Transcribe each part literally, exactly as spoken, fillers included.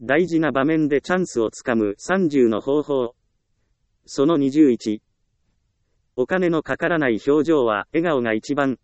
大事な場面でチャンスをつかむさんじゅうの方法。そのにじゅういち。お金のかからない表情は笑顔が一番。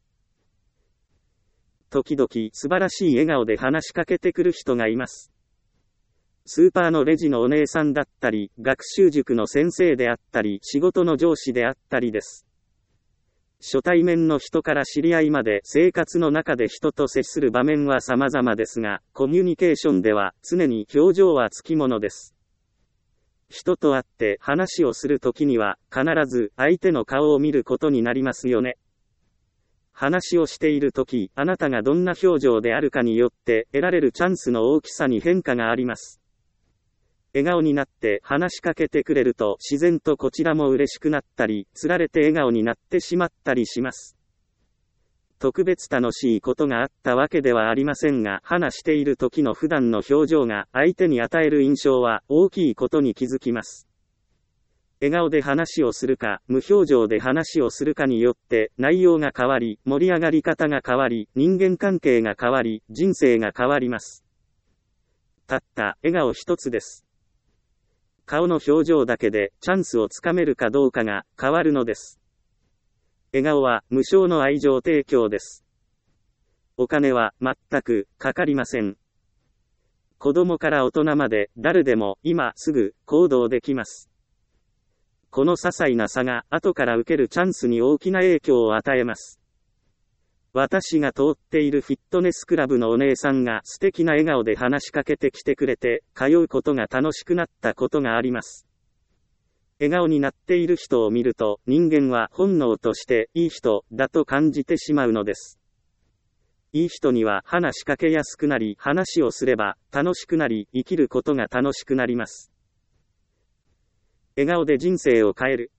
時々素晴らしい笑顔で話しかけてくる人がいます。スーパーのレジのお姉さんだったり、学習塾の先生であったり、仕事の上司であったりです。初対面の人から知り合いまで生活の中で人と接する場面は様々ですが、コミュニケーションでは常に表情はつきものです。人と会って話をするときには必ず相手の顔を見ることになりますよね。話をしているとき、あなたがどんな表情であるかによって得られるチャンスの大きさに変化があります。笑顔になって話しかけてくれると自然とこちらも嬉しくなったり、つられて笑顔になってしまったりします。特別楽しいことがあったわけではありませんが、話している時の普段の表情が相手に与える印象は大きいことに気づきます。笑顔で話をするか、無表情で話をするかによって内容が変わり、盛り上がり方が変わり、人間関係が変わり、人生が変わります。たった笑顔一つです。顔の表情だけでチャンスをつかめるかどうかが変わるのです。笑顔は無償の愛情提供です。お金は全くかかりません。子供から大人まで誰でも今すぐ行動できます。この些細な差が後から受けるチャンスに大きな影響を与えます。私が通っているフィットネスクラブのお姉さんが素敵な笑顔で話しかけてきてくれて、通うことが楽しくなったことがあります。笑顔になっている人を見ると、人間は本能としていい人だと感じてしまうのです。いい人には話しかけやすくなり、話をすれば楽しくなり、生きることが楽しくなります。笑顔で人生を変える。